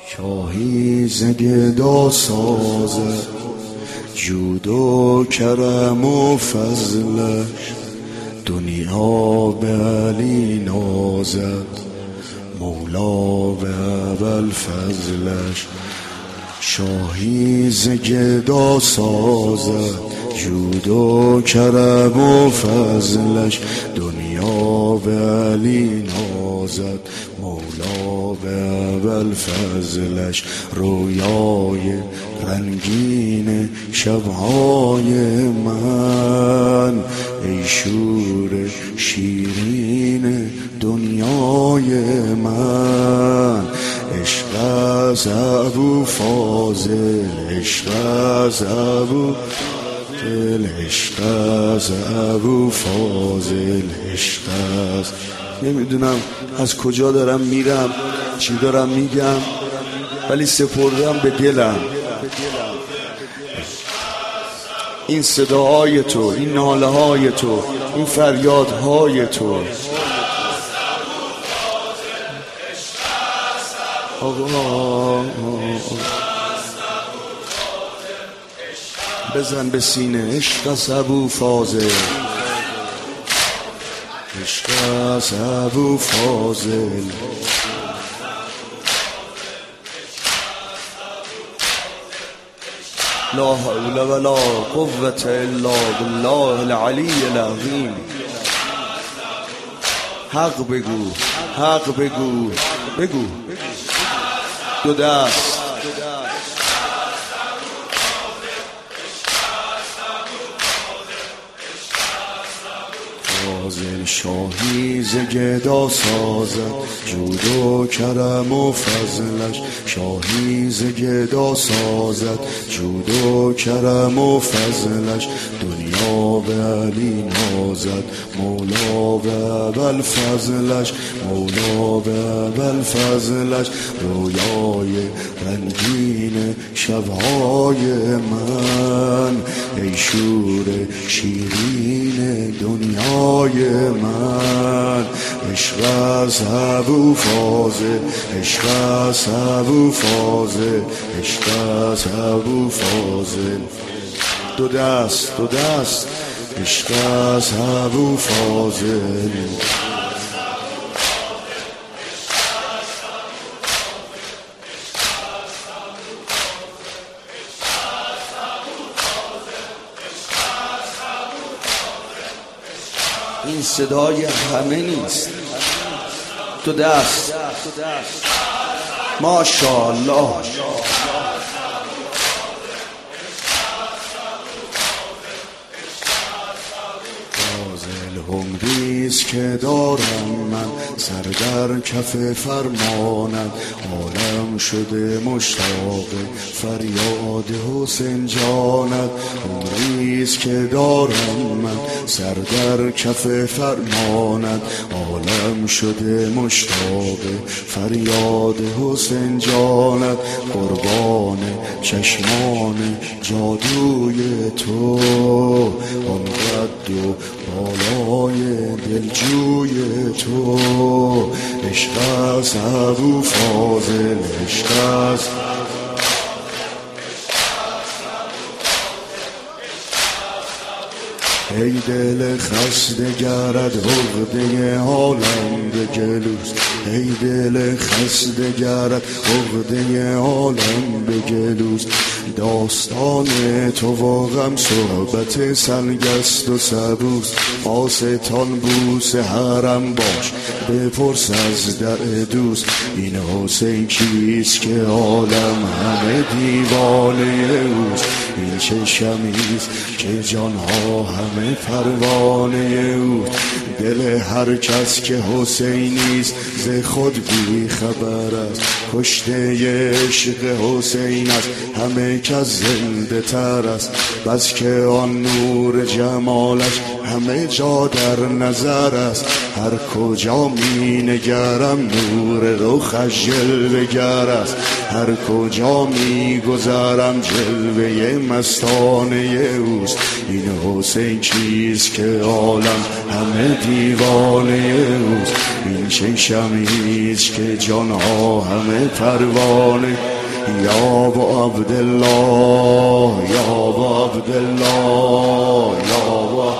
شاهی ز گدا سازد جود و کرم و فضلش، دنیا به علی نازد مولا به اول فضلش. شاهی ز گدا سازد جود و کرم و فضلش، دنیا به علی نازد مولا به اول فضلش. رویای رنگین شبهای من، ای شور شیرین دنیای من. عشق از ابو فاضل، عشق از ابو فاضل، عشق از ابو فاضل، عشق از... نمیدونم از کجا دارم میرم، چی دارم میگم، ولی سپردم به دلم این صداهای تو، این ناله های تو، این فریادهای تو. بزن به سینه عشق از ابو فاضل، عشق از ابو فاضل. لا حول ولا قوة الا بالله العلی العظیم. حق بگو، حق بگو، بگو دو دست. فاضل شاهی ز گدا سازد جود و کرم و فضلش، شاهی ز گدا سازد جود و کرم و فضلش. دنیا به علی نازد مولا به اول فضلش، مولا به اول فضلش. رویای رنگین شبهای من، ای شور شیرین دنیای من. عشق از ابو فاضل، عشق از ابو فاضل، عشق از ابو فاضل. دو دست، دو دست. عشق از ابو فاضل. این صدای همه نیست. تو دست. ماشاءالله. عمریست که دارم من سر در کف فرمانم، عالم شده مشتاق فریاد حسین جانت. عمریست که دارم من سر در کف فرمانت، عالم شده مشتاق فریاد حسین جانت. قربان چشمان جادوی تو، آن قد و بالای دلجوی تو. عشق از ابو فاضل، عشق از... ای دل خسته گرد عقده عالم به گلوست، ای دل خسته گرد عقده عالم به گلوست. داستان تو واقعا صحبت سنگست و سبوست. آستان بوس حرم باش بپرس از در دوست. این حسین کیست که عالم همه دیوانه اوست؟ این چه شمیست که جانها همه پروانه اوست؟ دل هر کس که حسینیست ز خود بی خبر است. کشته عشق حسین است همه کس زنده تر است. بس که آن نور جمالش همه جا در نظر است. هر کجا می نگرم نور رخش جلوه گر است. هر کجا می گذرم جلوه مستانه اوست. این حسین چشمیست که عالم همه دیوانه اوست، این چه شمیست که جانها همه پروانه. یا با عبدالله یا با عبدالله یا با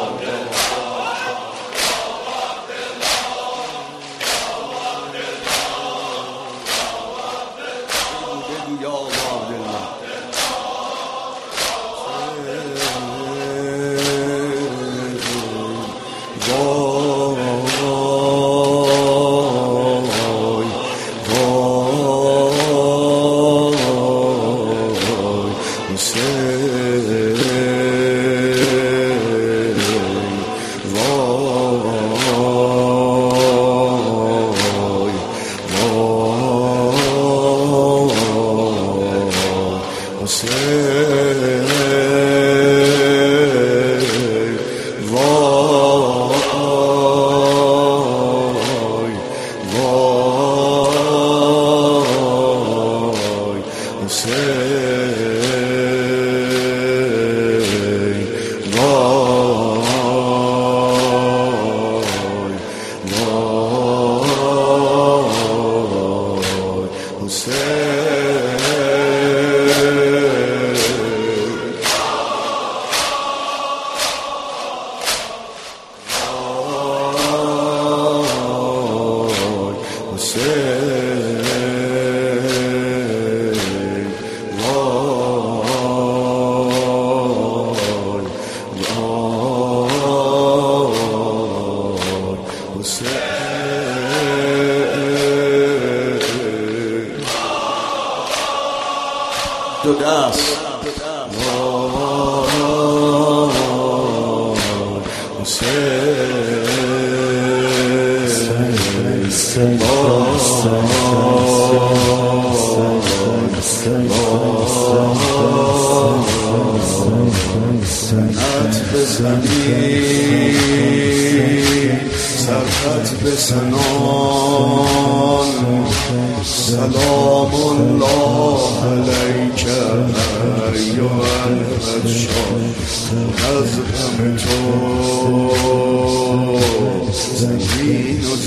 دو دست سرخط بسنان سلام الله علیک ایها البشر از غم تو زمین و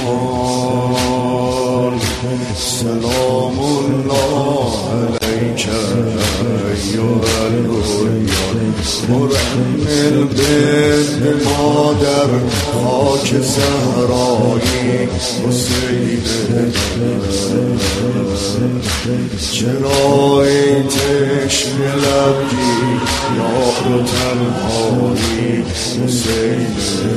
زمان سلام الله علیک ایها الرویان مرحمل به مادر خاک صحرایی حسین چرای تشم لبگی یاد و تنهایی حسین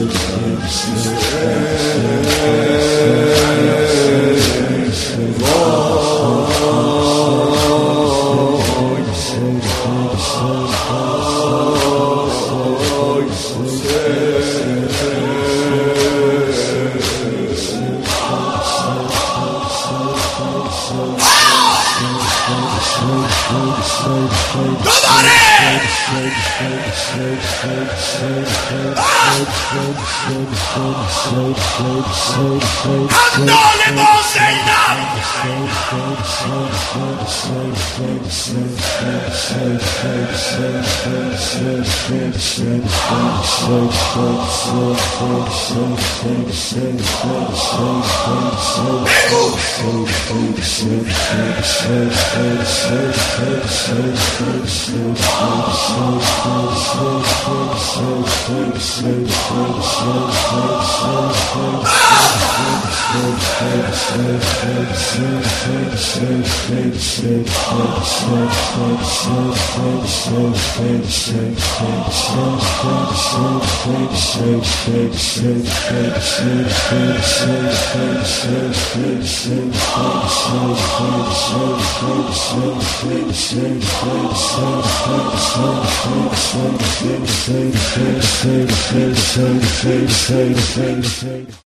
حمدان با زینب